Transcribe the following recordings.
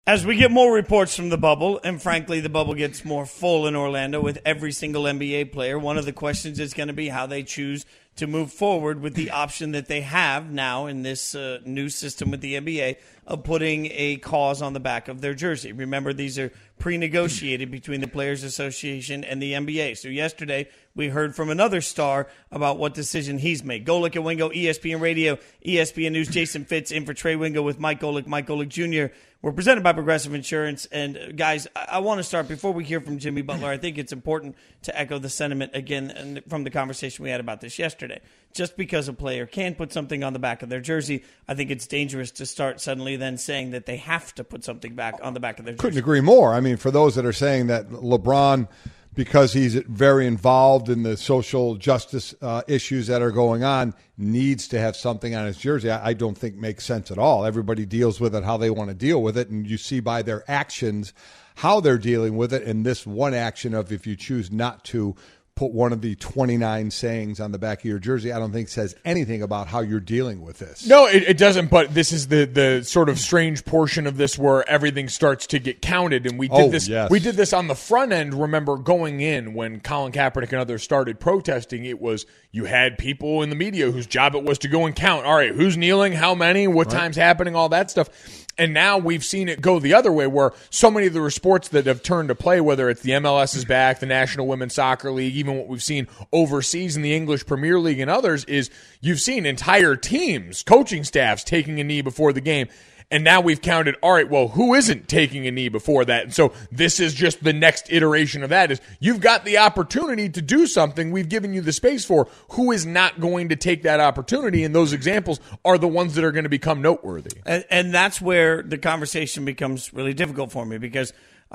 As we get more reports from the bubble, and frankly, the bubble gets more full in Orlando with every single NBA player, one of the questions is going to be how they choose to move forward with the option that they have now in this new system with the NBA of putting a cause on the back of their jersey. Remember, these are pre-negotiated between the Players Association and the NBA. So yesterday, we heard from another star about what decision he's made. Golic and Wingo, ESPN Radio, ESPN News, Jason Fitz in for Trey Wingo with Mike Golic Jr. We're presented by Progressive Insurance. And, guys, I want to start, before we hear from Jimmy Butler, I think it's important to echo the sentiment again from the conversation we had about this yesterday. Just because a player can put something on the back of their jersey, I think it's dangerous to start suddenly then saying that they have to put something back on the back of their jersey. Couldn't agree more. I mean, for those that are saying that LeBron, because he's very involved in the social justice issues that are going on, needs to have something on his jersey, I don't think makes sense at all. Everybody deals with it how they want to deal with it, and you see by their actions how they're dealing with it. And this one action of, if you choose not to put one of the 29 sayings on the back of your jersey, I don't think says anything about how you're dealing with this. No, it doesn't, but this is the sort of strange portion of this where everything starts to get counted, and we did this on the front end. Remember, going in when Colin Kaepernick and others started protesting, it was you had people in the media whose job it was to go and count. All right, who's kneeling, how many, what time's happening, all that stuff. And now we've seen it go the other way, where so many of the sports that have turned to play, whether it's the MLS is back, the National Women's Soccer League, even what we've seen overseas in the English Premier League and others, is you've seen entire teams, coaching staffs taking a knee before the game. And now we've counted, all right, well, who isn't taking a knee before that? And so this is just the next iteration of that, is you've got the opportunity to do something. We've given you the space for who is not going to take that opportunity. And those examples are the ones that are going to become noteworthy. And that's where the conversation becomes really difficult for me, because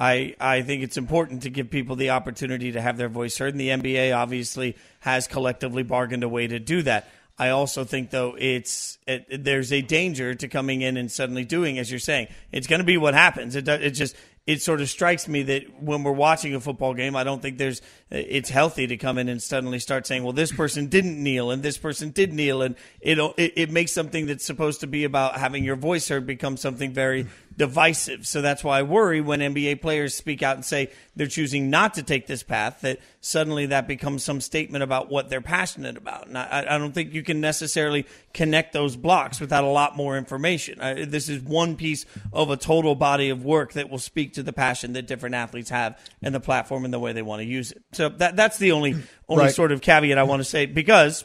I think it's important to give people the opportunity to have their voice heard. And the NBA obviously has collectively bargained a way to do that. I also think, though, there's a danger to coming in and suddenly doing, as you're saying. It's going to be what happens. It sort of strikes me that when we're watching a football game, I don't think it's healthy to come in and suddenly start saying, well, this person didn't kneel and this person did kneel, and it makes something that's supposed to be about having your voice heard become something very divisive. So that's why I worry when NBA players speak out and say they're choosing not to take this path, that suddenly that becomes some statement about what they're passionate about. And I don't think you can necessarily connect those blocks without a lot more information. This is one piece of a total body of work that will speak to the passion that different athletes have and the platform and the way they want to use it. So that's the only right. Sort of caveat I want to say, because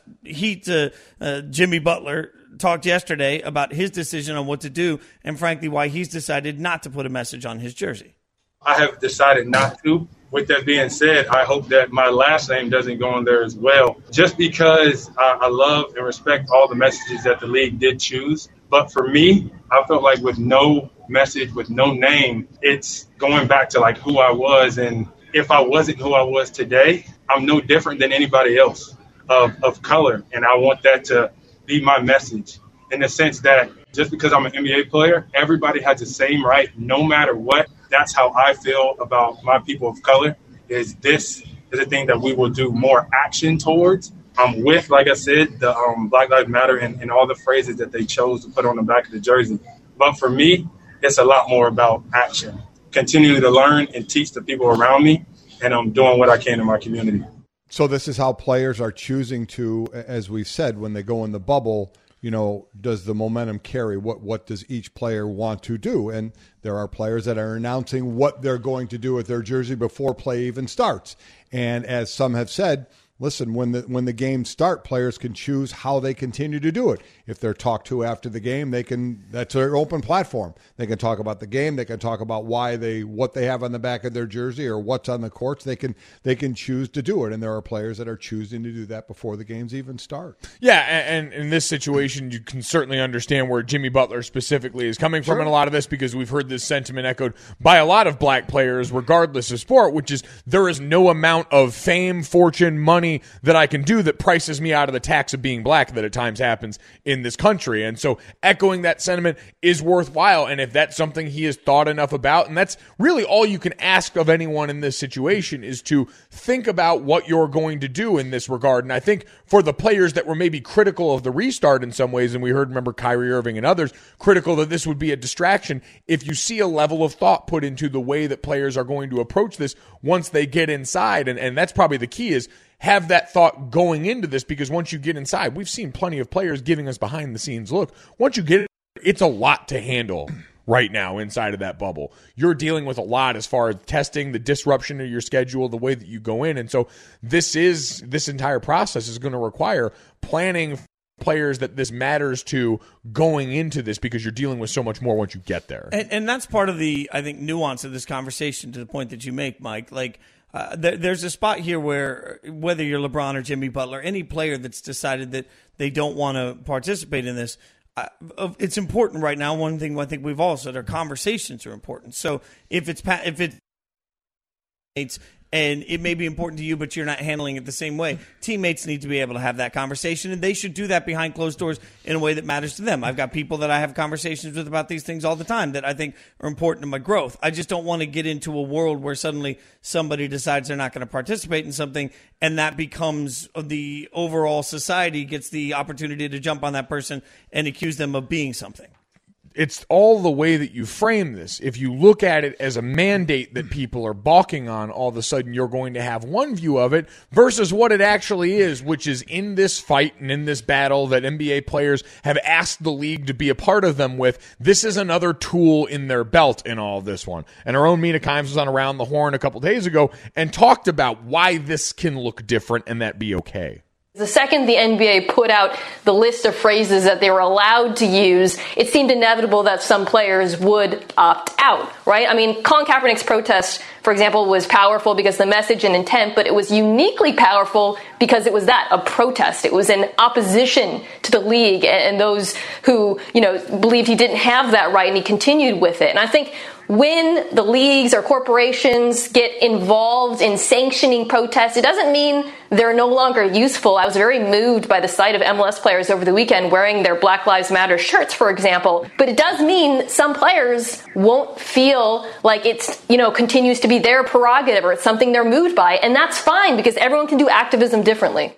Jimmy Butler talked yesterday about his decision on what to do, and frankly why he's decided not to put a message on his jersey. I have decided not to. With that being said, I hope that my last name doesn't go on there as well, just because I love and respect all the messages that the league did choose. But for me, I felt like with no message, with no name, it's going back to like who I was. And if I wasn't who I was today, I'm no different than anybody else of color. And I want that to be my message, in the sense that just because I'm an NBA player, everybody has the same right, no matter what. That's how I feel about my people of color. This is a thing that we will do more action towards. I'm with, like I said, the Black Lives Matter and all the phrases that they chose to put on the back of the jersey. But for me, it's a lot more about action. Continuing to learn and teach the people around me, and I'm doing what I can in my community. So this is how players are choosing to, as we've said, when they go in the bubble, does the momentum carry? What does each player want to do? And there are players that are announcing what they're going to do with their jersey before play even starts. And as some have said, listen, when the games start, players can choose how they continue to do it. If they're talked to after the game, that's their open platform. They can talk about the game. They can talk about what they have on the back of their jersey or what's on the courts. They can choose to do it. And there are players that are choosing to do that before the games even start. Yeah, and in this situation, you can certainly understand where Jimmy Butler specifically is coming from in a lot of this, because we've heard this sentiment echoed by a lot of black players, regardless of sport, which is there is no amount of fame, fortune, money, money that I can do that prices me out of the tax of being black that at times happens in this country. And so echoing that sentiment is worthwhile. And if that's something he has thought enough about, and that's really all you can ask of anyone in this situation, is to think about what you're going to do in this regard. And I think for the players that were maybe critical of the restart in some ways, and we heard, remember, Kyrie Irving and others critical that this would be a distraction, if you see a level of thought put into the way that players are going to approach this once they get inside, and that's probably the key, is have that thought going into this, because once you get inside, we've seen plenty of players giving us behind the scenes look. Once you get it, it's a lot to handle right now inside of that bubble. You're dealing with a lot as far as testing, the disruption of your schedule, the way that you go in. And so this entire process is going to require planning players that this matters to going into this, because you're dealing with so much more once you get there. And that's part of the, I think, nuance of this conversation, to the point that you make, Mike. Like, there's a spot here where whether you're LeBron or Jimmy Butler, any player that's decided that they don't want to participate in this, it's important right now. One thing I think we've all said, our conversations are important. So if it's and it may be important to you, but you're not handling it the same way, teammates need to be able to have that conversation, and they should do that behind closed doors in a way that matters to them. I've got people that I have conversations with about these things all the time that I think are important to my growth. I just don't want to get into a world where suddenly somebody decides they're not going to participate in something, and that becomes the overall society gets the opportunity to jump on that person and accuse them of being something. It's all the way that you frame this. If you look at it as a mandate that people are balking on, all of a sudden you're going to have one view of it versus what it actually is, which is in this fight and in this battle that NBA players have asked the league to be a part of them with. This is another tool in their belt in all of this one. And our own Mina Kimes was on Around the Horn a couple days ago and talked about why this can look different and that be okay. The second the NBA put out the list of phrases that they were allowed to use, it seemed inevitable that some players would opt out, right? I mean, Colin Kaepernick's protest, for example, was powerful because the message and intent, but it was uniquely powerful because it was a protest. It was in opposition to the league and those who, believed he didn't have that right, and he continued with it. And I think when the leagues or corporations get involved in sanctioning protests, it doesn't mean they're no longer useful. I was very moved by the sight of MLS players over the weekend wearing their Black Lives Matter shirts, for example. But it does mean some players won't feel like it's, continues to be their prerogative or it's something they're moved by. And that's fine, because everyone can do activism differently.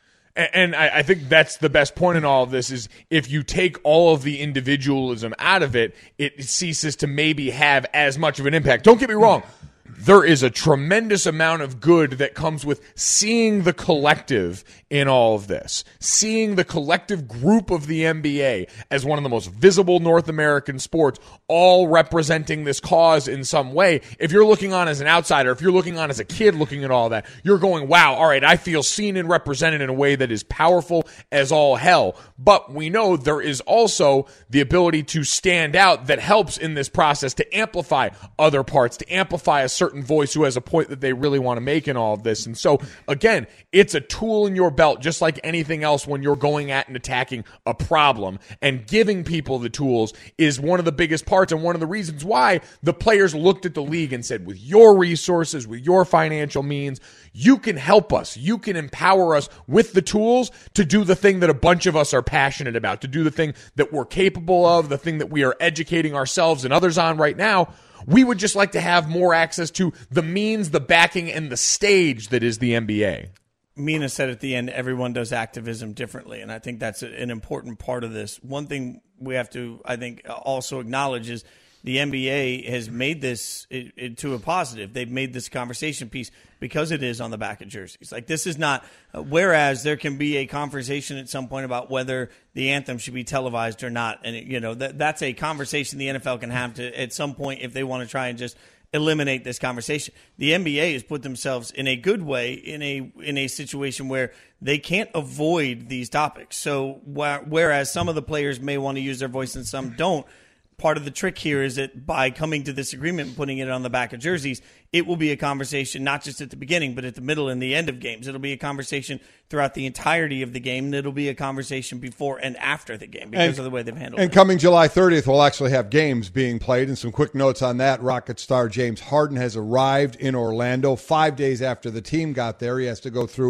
And I think that's the best point in all of this, is if you take all of the individualism out of it, it ceases to maybe have as much of an impact. Don't get me wrong. There is a tremendous amount of good that comes with seeing the collective in all of this, seeing the collective group of the NBA as one of the most visible North American sports, all representing this cause in some way. If you're looking on as an outsider, if you're looking on as a kid looking at all that, you're going, wow, all right, I feel seen and represented in a way that is powerful as all hell. But we know there is also the ability to stand out that helps in this process to amplify other parts, to amplify a certain voice who has a point that they really want to make in all of this. And so, again, it's a tool in your belt, just like anything else when you're going at and attacking a problem. And giving people the tools is one of the biggest parts and one of the reasons why the players looked at the league and said, with your resources, with your financial means, you can help us. You can empower us with the tools to do the thing that a bunch of us are passionate about, to do the thing that we're capable of, the thing that we are educating ourselves and others on right now. We would just like to have more access to the means, the backing, and the stage that is the NBA. Mina said at the end, everyone does activism differently, and I think that's an important part of this. One thing we have to, I think, also acknowledge is the NBA has made this to a positive. They've made this conversation piece because it is on the back of jerseys. Like, this is not, whereas there can be a conversation at some point about whether the anthem should be televised or not. And, that's a conversation the NFL can have to at some point if they want to try and just eliminate this conversation. The NBA has put themselves in a good way in a situation where they can't avoid these topics. So whereas some of the players may want to use their voice and some don't, part of the trick here is that by coming to this agreement and putting it on the back of jerseys, it will be a conversation not just at the beginning, but at the middle and the end of games. It'll be a conversation throughout the entirety of the game, and it'll be a conversation before and after the game because of the way they've handled it. And coming July 30th, we'll actually have games being played. And some quick notes on that. Rocket star James Harden has arrived in Orlando 5 days after the team got there. He has to go through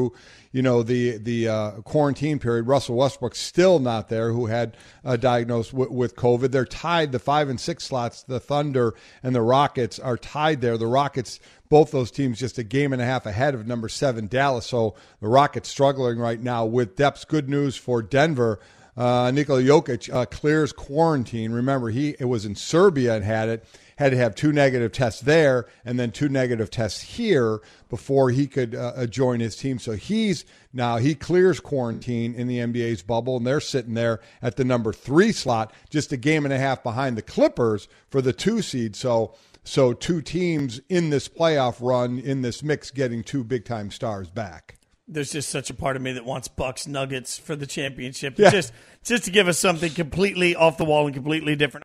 the quarantine period. Russell Westbrook still not there, who had diagnosed with COVID. They're tied, the 5 and 6 slots. The Thunder and the Rockets are tied there. The Rockets, both those teams, just a game and a half ahead of number 7 Dallas. So the Rockets struggling right now with depth. Good news for Denver. Nikola Jokic clears quarantine. Remember, it was in Serbia and had to have 2 negative tests there and then 2 negative tests here before he could join his team. So he clears quarantine in the NBA's bubble, and they're sitting there at the number 3 slot, just a game and a half behind the Clippers for the 2 seed. So 2 teams in this playoff run, in this mix, getting 2 big-time stars back. There's just such a part of me that wants Bucks Nuggets for the championship. Yeah. Just to give us something completely off the wall and completely different.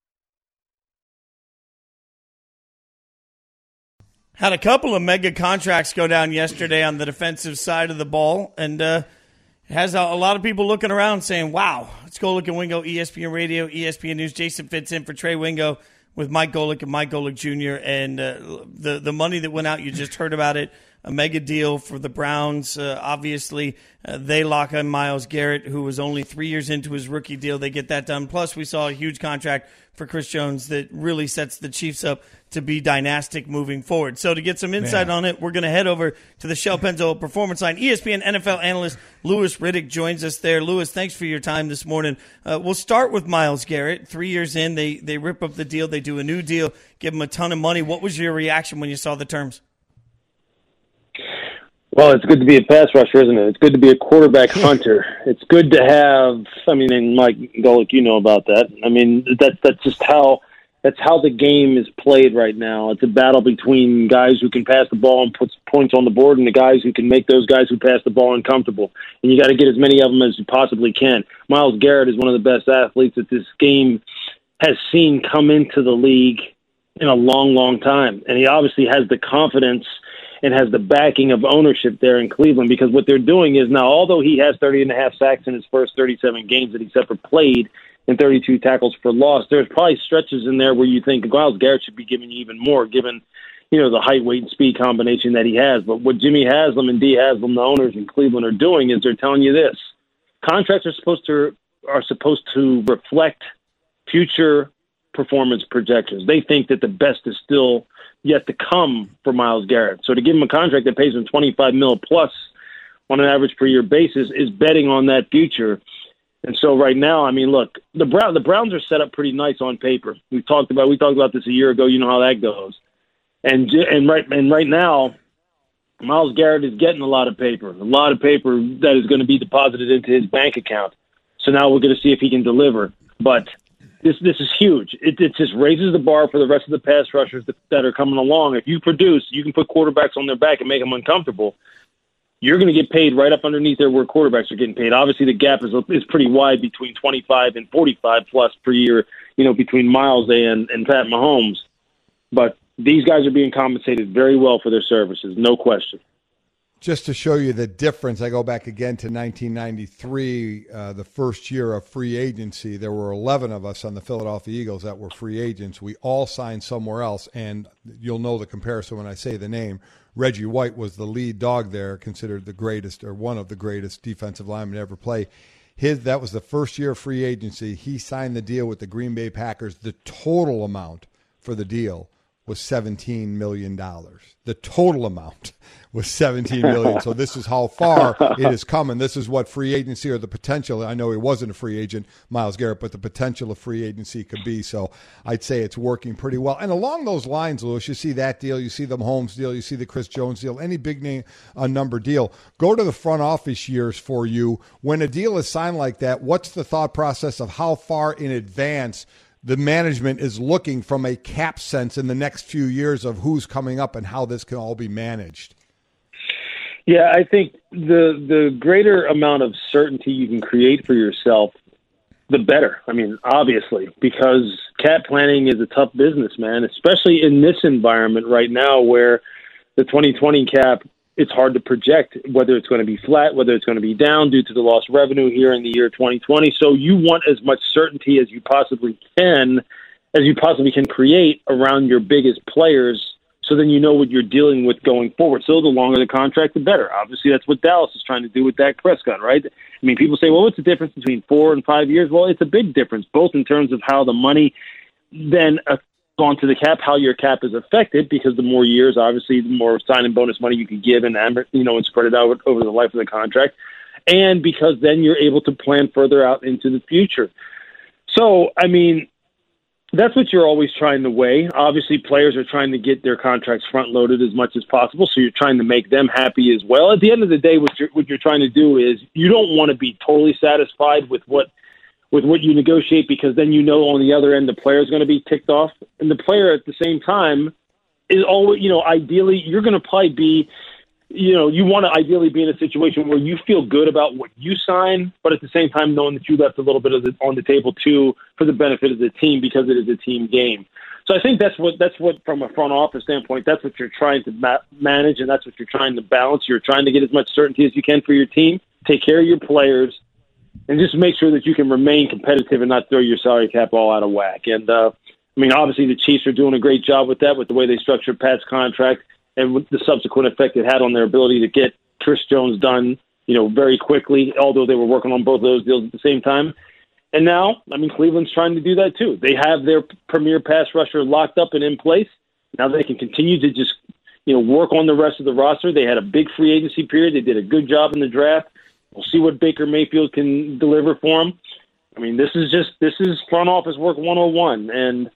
Had a couple of mega contracts go down yesterday on the defensive side of the ball, and has a lot of people looking around saying, wow, let's go look at Wingo, ESPN Radio, ESPN News. Jason Fitz in for Trey Wingo with Mike Golick and Mike Golick Jr. And the money that went out, you just heard about it. A mega deal for the Browns. Obviously, they lock in Myles Garrett, who was only 3 years into his rookie deal. They get that done. Plus, we saw a huge contract for Chris Jones that really sets the Chiefs up to be dynastic moving forward. So to get some insight on it, we're going to head over to the Shell Pennzoil Performance Line. ESPN NFL analyst Louis Riddick joins us there. Louis, thanks for your time this morning. We'll start with Myles Garrett. 3 years in, they rip up the deal. They do a new deal, give him a ton of money. What was your reaction when you saw the terms? Well, it's good to be a pass rusher, isn't it? It's good to be a quarterback hunter. It's good to have, and Mike Golick, you know about that. That's just how the game is played right now. It's a battle between guys who can pass the ball and put points on the board and the guys who can make those guys who pass the ball uncomfortable. And you got to get as many of them as you possibly can. Myles Garrett is one of the best athletes that this game has seen come into the league in a long, long time. And he obviously has the confidence and has the backing of ownership there in Cleveland, because what they're doing is now, although he has 30.5 sacks in his first 37 games that he's ever played and 32 tackles for loss, there's probably stretches in there where you think Myles Garrett should be giving you even more, given the height, weight, and speed combination that he has. But what Jimmy Haslam and Dee Haslam, the owners in Cleveland, are doing is they're telling you this: contracts are supposed to reflect future performance projections. They think that the best is still yet to come for Myles Garrett. So to give him a contract that pays him $25 million plus on an average per year basis is betting on that future. And so right now, look, the Browns are set up pretty nice on paper. We talked about this a year ago. You know how that goes. And right now, Myles Garrett is getting a lot of paper that is going to be deposited into his bank account. So now we're going to see if he can deliver. But This is huge. It just raises the bar for the rest of the pass rushers that are coming along. If you produce, you can put quarterbacks on their back and make them uncomfortable. You're going to get paid right up underneath there where quarterbacks are getting paid. Obviously, the gap is pretty wide between 25 and 45 plus per year, between Myles and Pat Mahomes. But these guys are being compensated very well for their services, no question. Just to show you the difference, I go back again to 1993, the first year of free agency. There were 11 of us on the Philadelphia Eagles that were free agents. We all signed somewhere else, and you'll know the comparison when I say the name. Reggie White was the lead dog there, considered the greatest or one of the greatest defensive linemen to ever play. That was the first year of free agency. He signed the deal with the Green Bay Packers. The total amount for the deal was $17 million. The total amount was $17 million. So this is how far it has come, and this is what free agency, or the potential. I know he wasn't a free agent, Myles Garrett, but the potential of free agency could be. So I'd say it's working pretty well. And along those lines, Louis, you see that deal, you see the Mahomes deal, you see the Chris Jones deal, any big name number deal. Go to the front office years for you. When a deal is signed like that, what's the thought process of how far in advance the management is looking from a cap sense in the next few years of who's coming up and how this can all be managed? Yeah, I think the greater amount of certainty you can create for yourself, the better. Obviously, because cap planning is a tough business, man, especially in this environment right now where the 2020 cap, it's hard to project whether it's going to be flat, whether it's going to be down due to the lost revenue here in the year 2020. So you want as much certainty as you possibly can create around your biggest players So then you know what you're dealing with going forward. So the longer the contract, the better. Obviously, that's what Dallas is trying to do with Dak Prescott, right? I mean, people say, well, what's the difference between 4 and 5 years? Well, it's a big difference, both in terms of how the money then onto the cap, how your cap is affected, because the more years, obviously, the more sign-in bonus money you can give and spread it out over the life of the contract. And because then you're able to plan further out into the future. So, I mean, that's what you're always trying to weigh. Obviously, players are trying to get their contracts front-loaded as much as possible, so you're trying to make them happy as well. At the end of the day, what you're trying to do is you don't want to be totally satisfied with what you negotiate, because then on the other end the player is going to be ticked off. And the player at the same time is always, ideally, you're going to probably be you want to ideally be in a situation where you feel good about what you sign, but at the same time knowing that you left a little bit of it on the table too for the benefit of the team, because it is a team game. So I think that's what from a front office standpoint, that's what you're trying to manage, and that's what you're trying to balance. You're trying to get as much certainty as you can for your team, take care of your players, and just make sure that you can remain competitive and not throw your salary cap all out of whack. And obviously the Chiefs are doing a great job with that, with the way they structured Pat's contract and with the subsequent effect it had on their ability to get Chris Jones done, very quickly, although they were working on both of those deals at the same time. And now, Cleveland's trying to do that too. They have their premier pass rusher locked up and in place. Now they can continue to just, work on the rest of the roster. They had a big free agency period. They did a good job in the draft. We'll see what Baker Mayfield can deliver for them. This is front office work 101. And,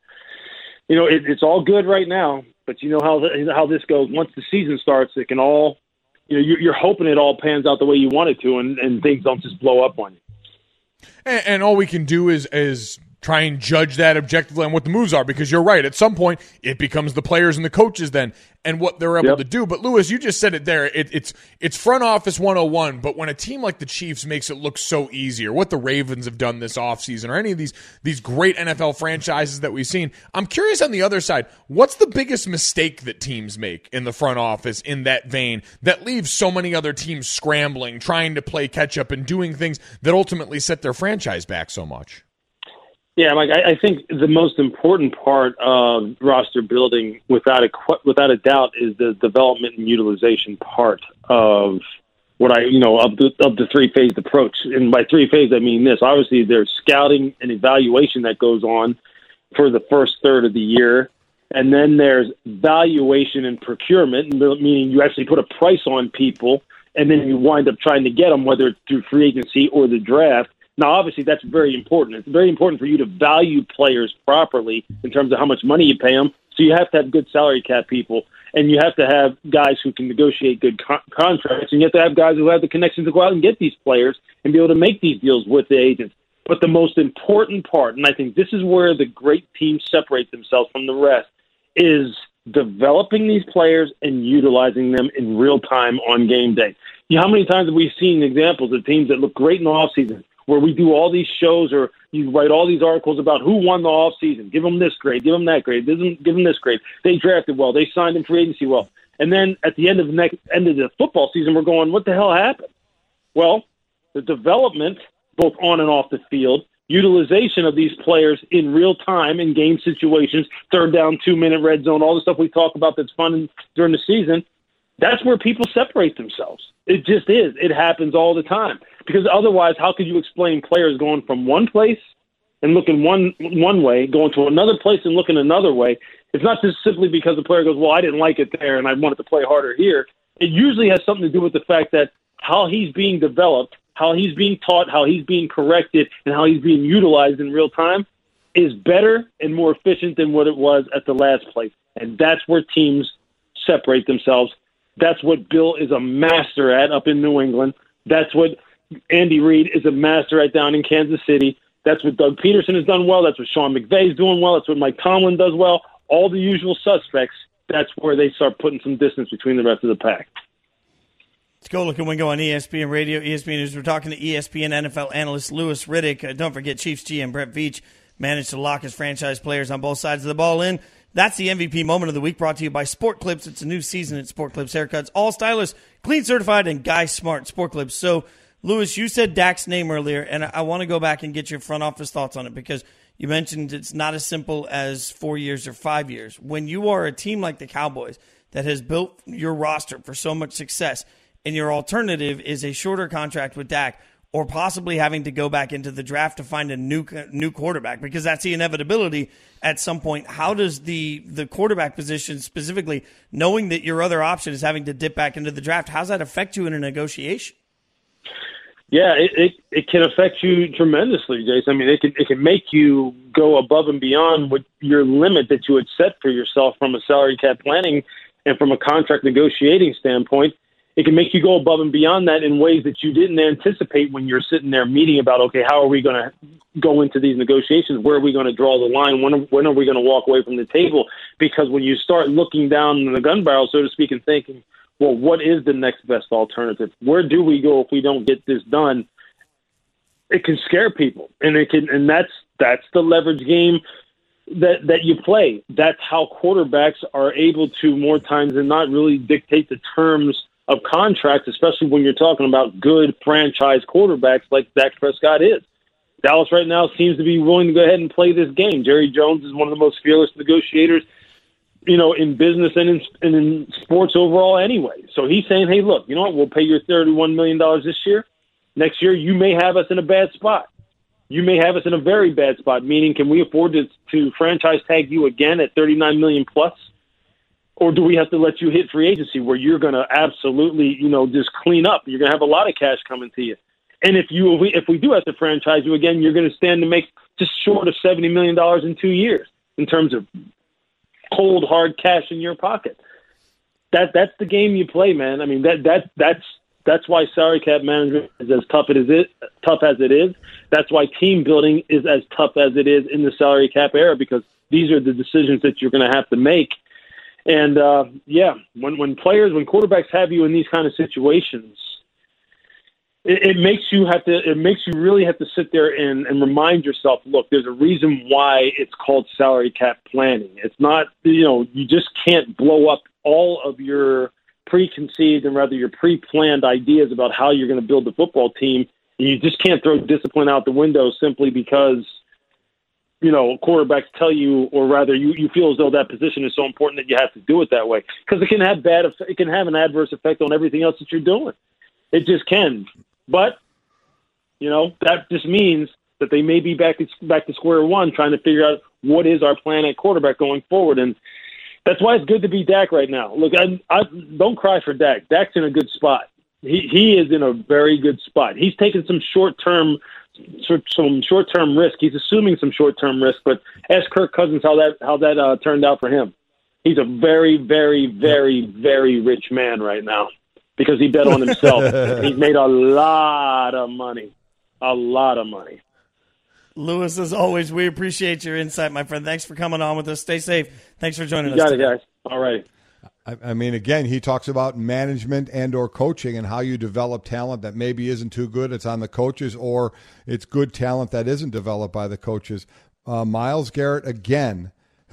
it's all good right now. But you know how this goes. Once the season starts, it can all, you're hoping it all pans out the way you want it to, and things don't just blow up on you. And all we can do is try and judge that objectively on what the moves are, because you're right. At some point, it becomes the players and the coaches then and what they're able to do. But, Louis, you just said it there. It's front office 101, but when a team like the Chiefs makes it look so easy, or what the Ravens have done this offseason, or any of these great NFL franchises that we've seen, I'm curious on the other side, what's the biggest mistake that teams make in the front office in that vein that leaves so many other teams scrambling, trying to play catch-up and doing things that ultimately set their franchise back so much? Yeah, Mike, I think the most important part of roster building, without a doubt, is the development and utilization part of what of the three-phase approach. And by three-phase, I mean this. Obviously, there's scouting and evaluation that goes on for the first third of the year. And then there's valuation and procurement, meaning you actually put a price on people, and then you wind up trying to get them, whether it's through free agency or the draft. Now, obviously, that's very important. It's very important for you to value players properly in terms of how much money you pay them. So you have to have good salary cap people, and you have to have guys who can negotiate good contracts, and you have to have guys who have the connections to go out and get these players and be able to make these deals with the agents. But the most important part, and I think this is where the great teams separate themselves from the rest, is developing these players and utilizing them in real time on game day. How many times have we seen examples of teams that look great in the offseason, where we do all these shows or you write all these articles about who won the offseason, give them this grade, give them that grade, give them this grade. They drafted well, they signed in free agency well. And then at the end of the football season, we're going, what the hell happened? Well, the development, both on and off the field, utilization of these players in real time in game situations, third down, 2-minute red zone, all the stuff we talk about that's fun during the season, that's where people separate themselves. It just is. It happens all the time. Because otherwise, how could you explain players going from one place and looking one way, going to another place and looking another way? It's not just simply because the player goes, well, I didn't like it there and I wanted to play harder here. It usually has something to do with the fact that how he's being developed, how he's being taught, how he's being corrected, and how he's being utilized in real time is better and more efficient than what it was at the last place. And that's where teams separate themselves. That's what Bill is a master at up in New England. That's what Andy Reid is a master at down in Kansas City. That's what Doug Peterson has done well. That's what Sean McVay is doing well. That's what Mike Tomlin does well. All the usual suspects, that's where they start putting some distance between the rest of the pack. Let's go look and we go on ESPN Radio, ESPN News. We're talking to ESPN NFL analyst Louis Riddick. Don't forget Chiefs GM Brett Veach managed to lock his franchise players on both sides of the ball in. That's the MVP moment of the week, brought to you by Sport Clips. It's a new season at Sport Clips Haircuts. All stylists, clean certified, and guy smart Sport Clips. So, Louis, you said Dak's name earlier, and I want to go back and get your front office thoughts on it because You mentioned it's not as simple as 4 years or 5 years. When you are a team like the Cowboys that has built your roster for so much success, and your alternative is a shorter contract with Dak, or possibly having to go back into the draft to find a new quarterback, because that's the inevitability at some point. How does the quarterback position specifically, knowing that your other option is having to dip back into the draft, how does that affect you in a negotiation? Yeah, it can affect you tremendously, Jason. I mean, it can make you go above and beyond what your limit that you had set for yourself from a salary cap planning and from a contract negotiating standpoint. It can make you go above and beyond that in ways that you didn't anticipate when you're sitting there meeting about, okay, how are we going to go into these negotiations? Where are we going to draw the line? When are we going to walk away from the table? Because when you start looking down the gun barrel, so to speak, and thinking, well, what is the next best alternative? Where do we go if we don't get this done? It can scare people, and that's the leverage game that you play. That's how quarterbacks are able to, more times than not, really dictate the terms of contracts, especially when you're talking about good franchise quarterbacks like Dak Prescott is. Dallas right now seems to be willing to go ahead and play this game. Jerry Jones is one of the most fearless negotiators, in business and in sports overall anyway. So he's saying, hey, look, you know what? We'll pay you $31 million this year. Next year, you may have us in a bad spot. You may have us in a very bad spot, meaning can we afford to franchise tag you again at $39 million plus? Or do we have to let you hit free agency where you're going to absolutely, just clean up? You're going to have a lot of cash coming to you. And if we do have to franchise you again, you're going to stand to make just short of $70 million in 2 years in terms of cold, hard cash in your pocket. That's the game you play, man. I mean, that's why salary cap management is as tough as it is. That's why team building is as tough as it is in the salary cap era, because these are the decisions that you're going to have to make. And when quarterbacks have you in these kind of situations, it makes you really have to sit there and remind yourself, look, there's a reason why it's called salary cap planning. It's not, you just can't blow up all of your preconceived and rather your pre-planned ideas about how you're going to build the football team. You just can't throw discipline out the window simply because quarterbacks tell you, or rather you feel as though that position is so important that you have to do it that way, because it can have an adverse effect on everything else that you're doing. It just can. But, that just means that they may be back to square one trying to figure out what is our plan at quarterback going forward. And that's why it's good to be Dak right now. Look, I don't cry for Dak. Dak's in a good spot. He is in a very good spot. He's taken some short-term risk. He's assuming some short-term risk, but ask Kirk Cousins how that turned out for him. He's a very, very, very, very rich man right now because he bet on himself. He's made a lot of money. A lot of money. Lewis, as always, we appreciate your insight, my friend. Thanks for coming on with us. Stay safe. Thanks for joining us. You got it, guys. All right. I mean, again, he talks about management and or coaching and how you develop talent that maybe isn't too good. It's on the coaches, or it's good talent that isn't developed by the coaches. Myles Garrett, again,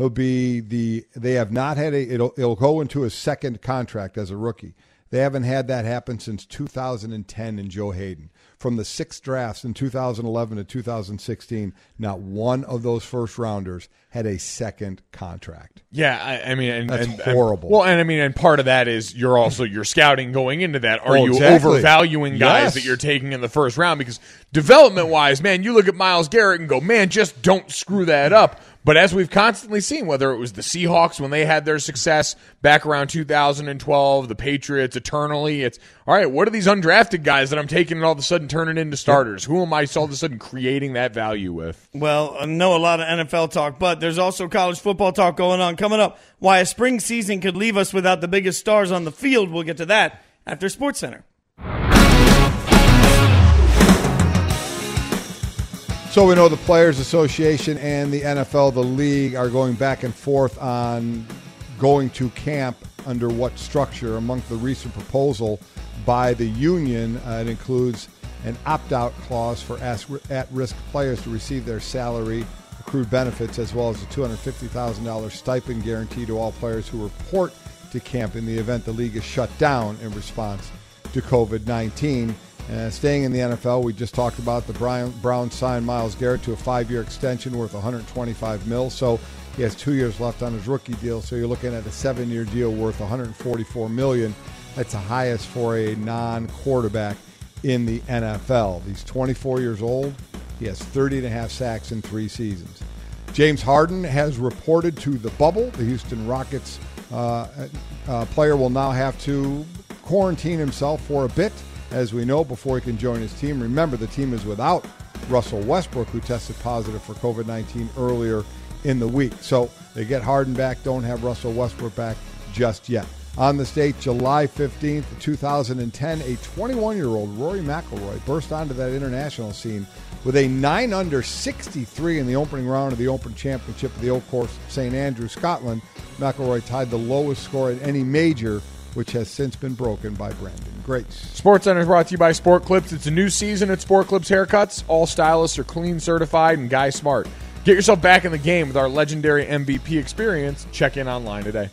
they have not had it'll go into a second contract as a rookie. They haven't had that happen since 2010 in Joe Hayden. From the 6 drafts in 2011 to 2016, not one of those first-rounders had a second contract. Yeah, I mean, that's horrible. And part of that is you're scouting going into that. Are you overvaluing guys that you're taking in the first round? Because development-wise, man, you look at Myles Garrett and go, man, just don't screw that up. But as we've constantly seen, whether it was the Seahawks when they had their success back around 2012, the Patriots eternally, it's, all right, what are these undrafted guys that I'm taking and all of a sudden turning into starters? Who am I all of a sudden creating that value with? Well, I know a lot of NFL talk, but there's also college football talk going on. Coming up, why a spring season could leave us without the biggest stars on the field. We'll get to that after SportsCenter. So we know the Players Association and the NFL, the league, are going back and forth on going to camp under what structure. Among the recent proposal by the union, it includes an opt-out clause for at-risk players to receive their salary, accrued benefits, as well as a $250,000 stipend guarantee to all players who report to camp in the event the league is shut down in response to COVID-19. Staying in the NFL, we just talked about the Browns signed Myles Garrett to a 5-year extension worth $125 million. So he has 2 years left on his rookie deal. So you're looking at a 7-year deal worth $144 million. That's the highest for a non-quarterback in the NFL. He's 24 years old. He has 30.5 sacks in 3 seasons. James Harden has reported to the bubble. The Houston Rockets player will now have to quarantine himself for a bit, as we know, before he can join his team. Remember, the team is without Russell Westbrook, who tested positive for COVID-19 earlier in the week. So they get Harden back, don't have Russell Westbrook back just yet. On this date, July 15th, 2010, a 21-year-old Rory McIlroy burst onto that international scene with a 9-under 63 in the opening round of the Open Championship at the Old Course, St. Andrews, Scotland. McIlroy tied the lowest score at any major, which has since been broken by Brandon Grace. SportsCenter is brought to you by Sport Clips. It's a new season at Sport Clips Haircuts. All stylists are clean, certified, and guy smart. Get yourself back in the game with our legendary MVP experience. Check in online today.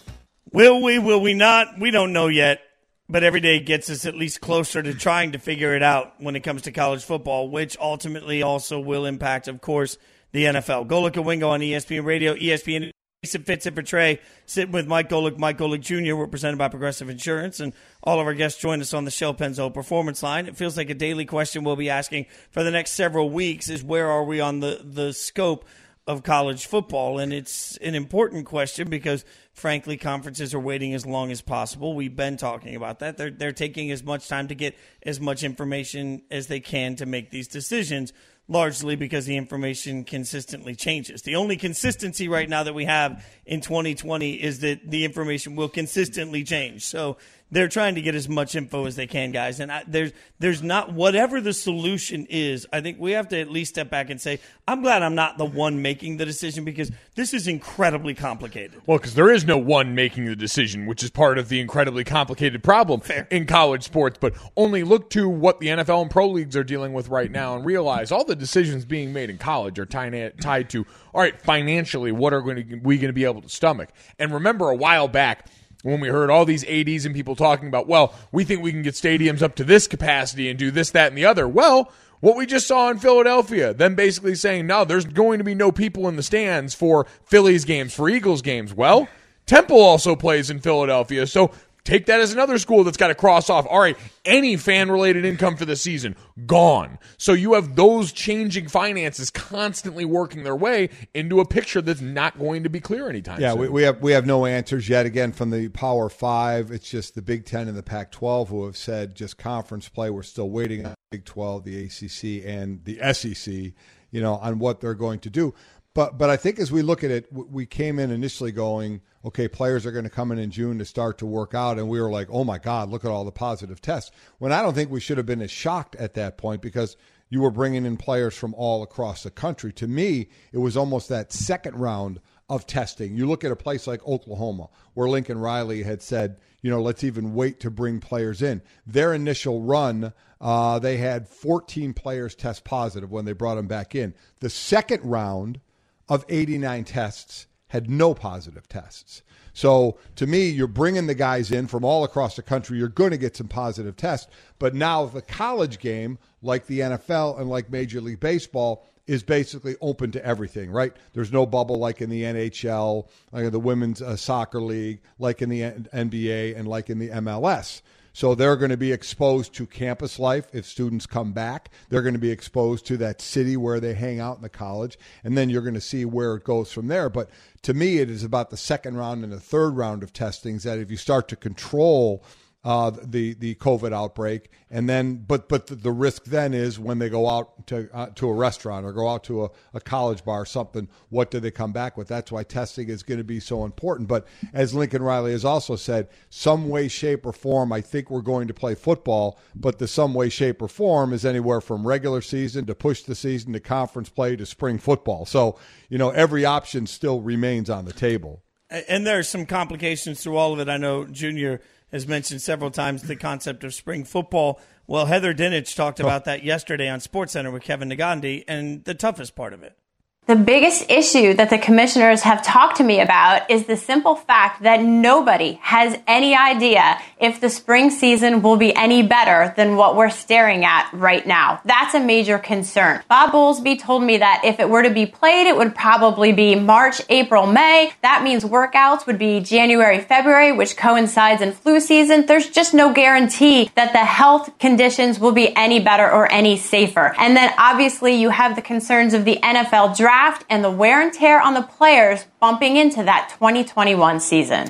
Will we not? We don't know yet, but every day gets us at least closer to trying to figure it out when it comes to college football, which ultimately also will impact, of course, the NFL. Golic and Wingo on ESPN Radio, ESPN Fits and Portray, sitting with Mike Golic Jr. We're presented by Progressive Insurance, and all of our guests join us on the Shell Pennzoil Performance Line. It feels like a daily question we'll be asking for the next several weeks is where are we on the scope of college football? And it's an important question because, frankly, conferences are waiting as long as possible. We've been talking about that. They're taking as much time to get as much information as they can to make these decisions, largely because the information consistently changes. The only consistency right now that we have in 2020 is that the information will consistently change. So they're trying to get as much info as they can, guys. And there's not, whatever the solution is, I think we have to at least step back and say, I'm glad I'm not the one making the decision because this is incredibly complicated. Well, because there is no one making the decision, which is part of the incredibly complicated problem in college sports. But only look to what the NFL and pro leagues are dealing with right now and realize all the decisions being made in college are tied to, all right, financially, what are we going to be able to stomach? And remember a while back, when we heard all these ADs and people talking about, well, we think we can get stadiums up to this capacity and do this, that, and the other. Well, what we just saw in Philadelphia, them basically saying, no, there's going to be no people in the stands for Phillies games, for Eagles games. Well, Temple also plays in Philadelphia, so take that as another school that's got to cross off. All right, any fan-related income for the season, gone. So you have those changing finances constantly working their way into a picture that's not going to be clear anytime soon. Yeah, we have no answers yet. Again, from the Power Five, it's just the Big Ten and the Pac-12 who have said just conference play. We're still waiting on the Big 12, the ACC, and the SEC, on what they're going to do. But I think as we look at it, we came in initially going, okay, players are going to come in June to start to work out, and we were like, oh, my God, look at all the positive tests. When I don't think we should have been as shocked at that point because you were bringing in players from all across the country. To me, it was almost that second round of testing. You look at a place like Oklahoma where Lincoln Riley had said, let's even wait to bring players in. Their initial run, they had 14 players test positive when they brought them back in. The second round of 89 tests had no positive tests. So to me, you're bringing the guys in from all across the country. You're going to get some positive tests. But now the college game, like the NFL and like Major League Baseball, is basically open to everything, right? There's no bubble like in the NHL, like in the Women's Soccer League, like in the NBA, and like in the MLS. So they're going to be exposed to campus life if students come back. They're going to be exposed to that city where they hang out in the college, and then you're going to see where it goes from there. But to me, it is about the second round and the third round of testings that if you start to control the COVID outbreak, and then but the risk then is when they go out to a restaurant or go out to a college bar or something, what do they come back with? That's why testing is going to be so important. But as Lincoln Riley has also said, some way, shape, or form, I think we're going to play football, but the some way, shape, or form is anywhere from regular season to push the season to conference play to spring football. So, every option still remains on the table. And there are some complications through all of it. I know Junior has mentioned several times the concept of spring football. Well, Heather Dinich talked about that yesterday on SportsCenter with Kevin Negandhi, and the toughest part of it. The biggest issue that the commissioners have talked to me about is the simple fact that nobody has any idea if the spring season will be any better than what we're staring at right now. That's a major concern. Bob Bowlesby told me that if it were to be played, it would probably be March, April, May. That means workouts would be January, February, which coincides in flu season. There's just no guarantee that the health conditions will be any better or any safer. And then obviously you have the concerns of the NFL draft and the wear and tear on the players bumping into that 2021 season.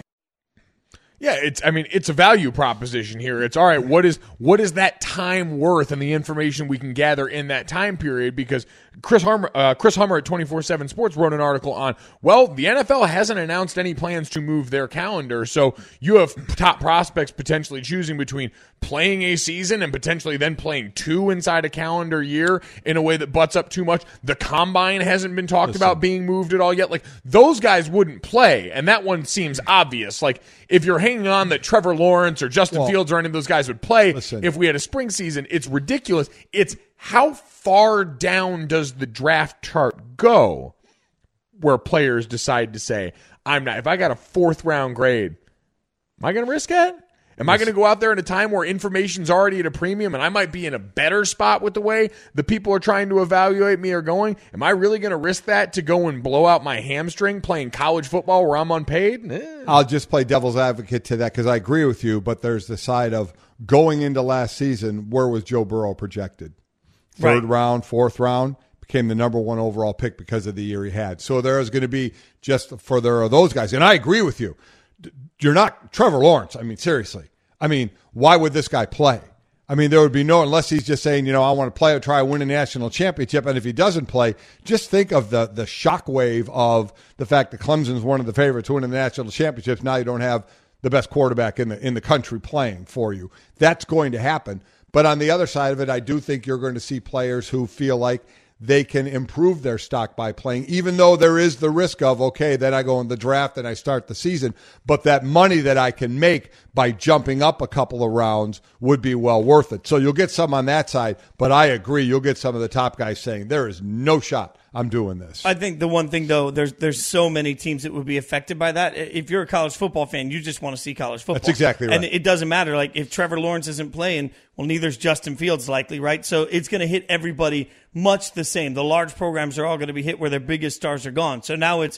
Yeah, it's a value proposition here. It's all right, what is that time worth and the information we can gather in that time period? Because Chris Hummer at 24/7 Sports wrote an article on, well, the NFL hasn't announced any plans to move their calendar, so you have top prospects potentially choosing between playing a season and potentially then playing two inside a calendar year in a way that butts up too much. The combine hasn't been talked about being moved at all yet. Like, those guys wouldn't play, and that one seems obvious. Like, if you're hanging on that Trevor Lawrence or Justin Fields or any of those guys would play, if we had a spring season, it's ridiculous. It's how far down does the draft chart go where players decide to say, if I got a 4th round grade, am I going to risk it? Am I going to go out there in a time where information's already at a premium and I might be in a better spot with the way the people are trying to evaluate me are going? Am I really going to risk that to go and blow out my hamstring playing college football where I'm unpaid? I'll just play devil's advocate to that because I agree with you, but there's the side of going into last season, where was Joe Burrow projected? 3rd round, 4th round, became the number 1 overall pick because of the year he had. So there is going to be there are those guys. And I agree with you. You're not Trevor Lawrence. I mean, seriously. I mean, why would this guy play? I mean, there would be unless he's just saying, I want to play or try to win a national championship. And if he doesn't play, just think of the shockwave of the fact that Clemson's one of the favorites to win the national championships. Now you don't have the best quarterback in the country playing for you. That's going to happen. But on the other side of it, I do think you're going to see players who feel like they can improve their stock by playing, even though there is the risk of, okay, then I go in the draft and I start the season. But that money that I can make by jumping up a couple of rounds would be well worth it. So you'll get some on that side, but I agree, you'll get some of the top guys saying there is no shot I'm doing this. I think the one thing, though, there's so many teams that would be affected by that. If you're a college football fan, you just want to see college football. That's exactly right. And it doesn't matter. Like, if Trevor Lawrence isn't playing, well, neither's Justin Fields likely, right? So it's going to hit everybody much the same. The large programs are all going to be hit where their biggest stars are gone. So now it's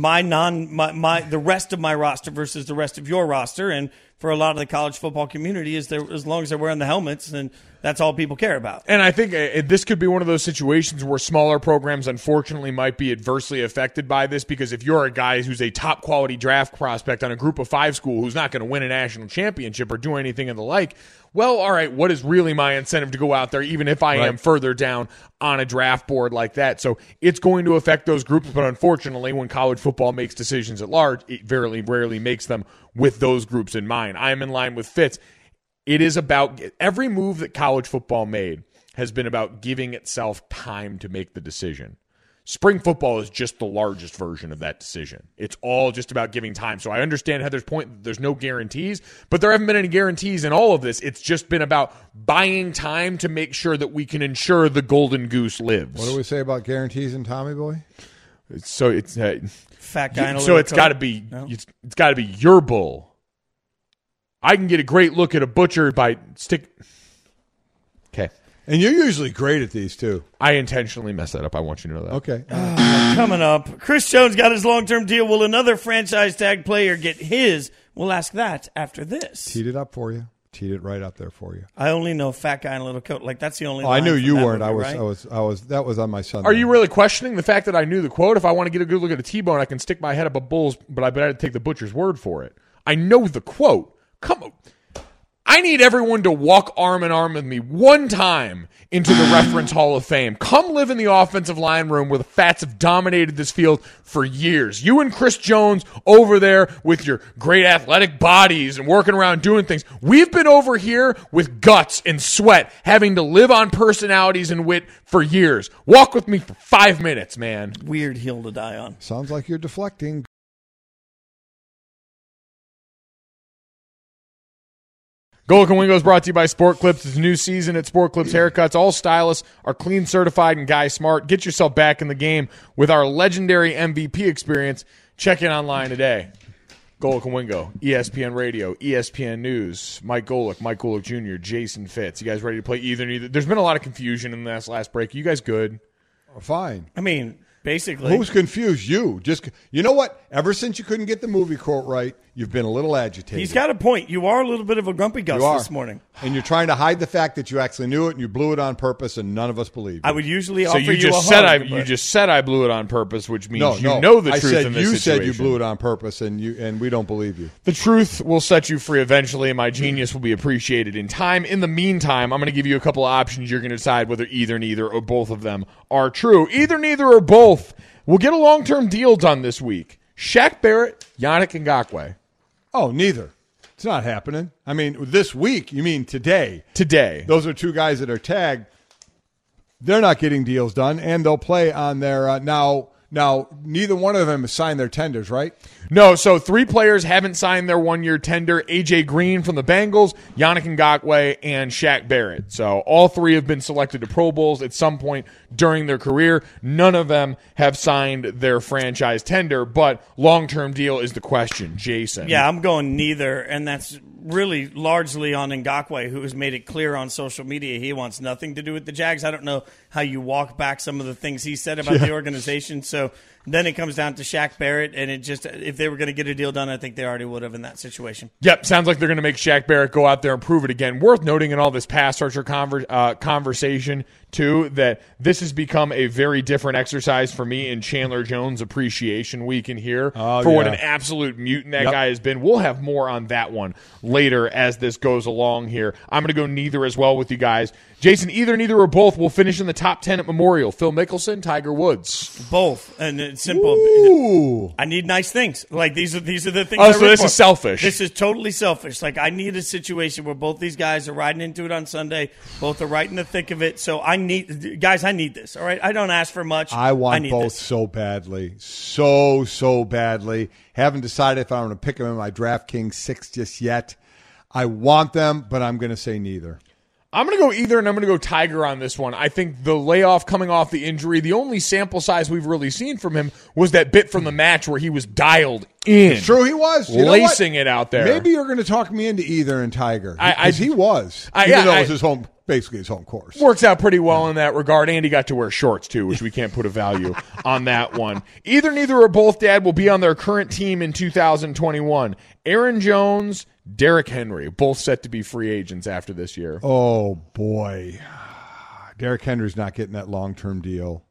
the rest of my roster versus the rest of your roster. And for a lot of the college football community, as long as they're wearing the helmets, then that's all people care about. And I think this could be one of those situations where smaller programs, unfortunately, might be adversely affected by this, because if you're a guy who's a top quality draft prospect on a group of 5 school who's not going to win a national championship or do anything of the like, well, all right, what is really my incentive to go out there, even if I am further down on a draft board like that? So it's going to affect those groups, but unfortunately, when college football makes decisions at large, it very rarely makes them with those groups in mind. I'm in line with Fitz. It is about every move that college football made has been about giving itself time to make the decision. Spring football is just the largest version of that decision. It's all just about giving time. So I understand Heather's point that there's no guarantees, but there haven't been any guarantees in all of this. It's just been about buying time to make sure that we can ensure the golden goose lives. What do we say about guarantees in Tommy Boy? So it's fat guy. So it's got to be it's got to be your bull. I can get a great look at a butcher by stick. Okay. And you're usually great at these, too. I intentionally mess that up. I want you to know that. Okay. Coming up, Chris Jones got his long-term deal. Will another franchise tag player get his? We'll ask that after this. Teed it up for you. Teed it right up there for you. I only know fat guy in a little coat. Like, that's the only. I knew you weren't. Movie, I was. That was on my son. Are you really questioning the fact that I knew the quote? If I want to get a good look at a T-bone, I can stick my head up a bull's, but I better take the butcher's word for it. I know the quote. Come on. I need everyone to walk arm in arm with me one time into the Reference Hall of Fame. Come live in the offensive line room where the Fats have dominated this field for years. You and Chris Jones over there with your great athletic bodies and working around doing things. We've been over here with guts and sweat, having to live on personalities and wit for years. Walk with me for 5 minutes, man. Weird hill to die on. Sounds like you're deflecting. Golic and Wingo is brought to you by Sport Clips. It's a new season at Sport Clips Haircuts. All stylists are clean, certified, and guy smart. Get yourself back in the game with our legendary MVP experience. Check in online today. Golic and Wingo, ESPN Radio, ESPN News, Mike Golic Jr., Jason Fitz. You guys ready to play either? There's been a lot of confusion in this last break. You guys good? Fine. I mean, basically. Who's confused? You. You know what? Ever since you couldn't get the movie quote right, you've been a little agitated. He's got a point. You are a little bit of a grumpy Gus this morning. And you're trying to hide the fact that you actually knew it and you blew it on purpose and none of us believe you. I would usually offer you a hug. You just said I blew it on purpose, which means you know the truth in this situation. You said you blew it on purpose and we don't believe you. The truth will set you free eventually, and my genius will be appreciated in time. In the meantime, I'm going to give you a couple of options. You're going to decide whether either, neither, or both of them are true. Either, neither, or both. We'll get a long-term deal done this week. Shaq Barrett, Yannick Ngakoue. Oh, neither. It's not happening. I mean, this week, you mean today. Today. Those are two guys that are tagged. They're not getting deals done, and they'll play on their now, neither one of them has signed their tenders, right? No, so 3 players haven't signed their one-year tender. A.J. Green from the Bengals, Yannick Ngakoue, and Shaq Barrett. So all 3 have been selected to Pro Bowls at some point during their career. None of them have signed their franchise tender, but long-term deal is the question. Jason. Yeah, I'm going neither, and that's really largely on Ngakoue, who has made it clear on social media he wants nothing to do with the Jags. I don't know how you walk back some of the things he said about the organization. So then it comes down to Shaq Barrett, and if they were going to get a deal done, I think they already would have in that situation. Yep, sounds like they're going to make Shaq Barrett go out there and prove it again. Worth noting in all this pass rusher conversation, too, that this has become a very different exercise for me in Chandler Jones Appreciation Week in here what an absolute mutant that guy has been. We'll have more on that one later as this goes along here. I'm going to go neither as well with you guys. Jason, either, neither, or both will finish in the top 10 at Memorial. Phil Mickelson, Tiger Woods. Both. And it's simple. Ooh. I need nice things. Like, these are the things Oh, so this is selfish. This is totally selfish. Like, I need a situation where both these guys are riding into it on Sunday. Both are right in the thick of it. So I need this, all right? I don't ask for much. I want both so badly. So badly. Haven't decided if I'm going to pick them in my DraftKings 6 just yet. I want them, but I'm going to say neither. I'm going to go either, and I'm going to go Tiger on this one. I think the layoff coming off the injury, the only sample size we've really seen from him was that bit from the match where he was dialed in. It's true, he was. Lacing it out there. Maybe you're going to talk me into either and Tiger. Because he was. Even though it was basically his home course. Works out pretty well in that regard. And he got to wear shorts, too, which we can't put a value on that one. Either, neither, or both, Dad, will be on their current team in 2021. Aaron Jones, Derrick Henry, both set to be free agents after this year. Oh, boy. Derrick Henry's not getting that long-term deal.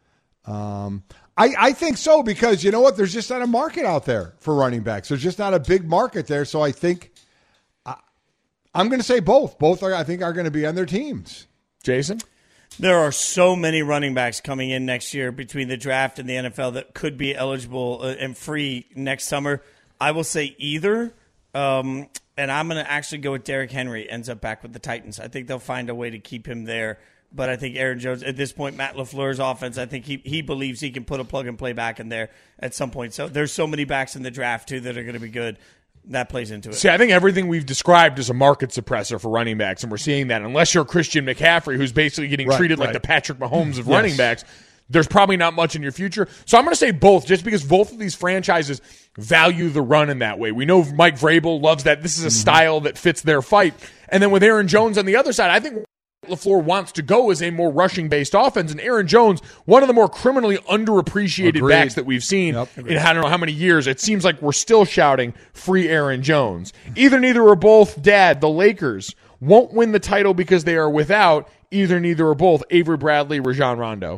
I think so because, you know what, there's just not a market out there for running backs. There's just not a big market there, so I think I'm going to say both. Both, I think, are going to be on their teams. Jason? There are so many running backs coming in next year between the draft and the NFL that could be eligible and free next summer. I will say either. And I'm going to actually go with Derrick Henry ends up back with the Titans. I think they'll find a way to keep him there. But I think Aaron Jones, at this point, Matt LaFleur's offense, I think he believes he can put a plug-and-play back in there at some point. So there's so many backs in the draft, too, that are going to be good. That plays into it. See, I think everything we've described is a market suppressor for running backs, and we're seeing that. Unless you're Christian McCaffrey, who's basically getting treated like the Patrick Mahomes of running backs, there's probably not much in your future. So I'm going to say both, just because both of these franchises value the run in that way. We know Mike Vrabel loves that. This is a style that fits their fight. And then with Aaron Jones on the other side, I think LaFleur wants to go as a more rushing-based offense. And Aaron Jones, one of the more criminally underappreciated backs that we've seen in I don't know how many years. It seems like we're still shouting free Aaron Jones. Either, neither, or both, Dad, the Lakers won't win the title because they are without either, neither, or both Avery Bradley, Rajon Rondo.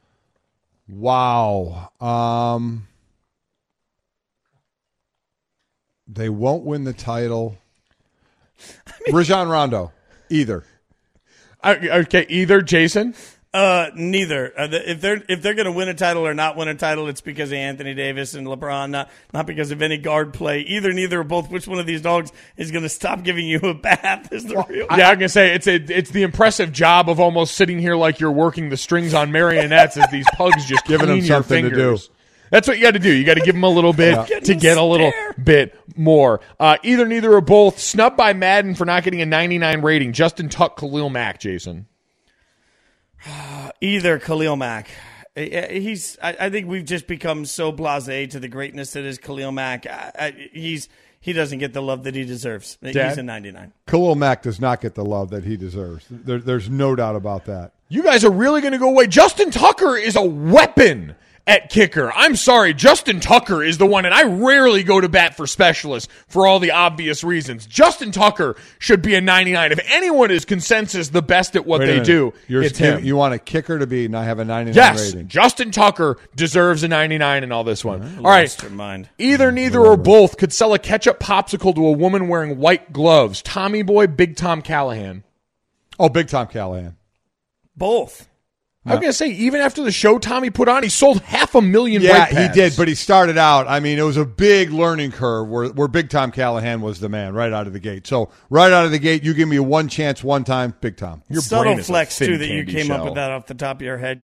Wow. They won't win the title. Rajon Rondo. Either. Okay, either. Jason? Neither. If they're going to win a title or not win a title, it's because of Anthony Davis and LeBron, not because of any guard play. Either, neither, or both. Which one of these dogs is going to stop giving you a bath? Is the real? Yeah, I'm going to say it's the impressive job of almost sitting here like you're working the strings on marionettes as these pugs just giving them something to do. That's what you got to do. You got to give him a little bit to get a little bit more. Either, neither, or both. Snubbed by Madden for not getting a 99 rating. Justin Tuck, Khalil Mack, Jason. Either Khalil Mack. I think we've just become so blasé to the greatness that is Khalil Mack. He doesn't get the love that he deserves. Dad? He's a 99. Khalil Mack does not get the love that he deserves. There's no doubt about that. You guys are really going to go away. Justin Tucker is a weapon at kicker. I'm sorry, Justin Tucker is the one, and I rarely go to bat for specialists for all the obvious reasons. Justin Tucker should be a 99. If anyone is consensus the best at what they do, it's him. You want a kicker to be not have a 99 yes, rating? Justin Tucker deserves a 99 in all this one. All right, mind. Either, neither, or both could sell a ketchup popsicle to a woman wearing white gloves. Tommy Boy, Big Tom Callahan. Oh, Big Tom Callahan. Both. I was going to say, even after the show Tommy put on, he sold 500,000 Yeah, white pads. he did, but he started out, I mean, it was a big learning curve where Big Tom Callahan was the man right out of the gate. So right out of the gate, you give me one chance one time, Big Tom. Your subtle brain is flex, a thin too, that you candy came shell. up with that off the top of your head.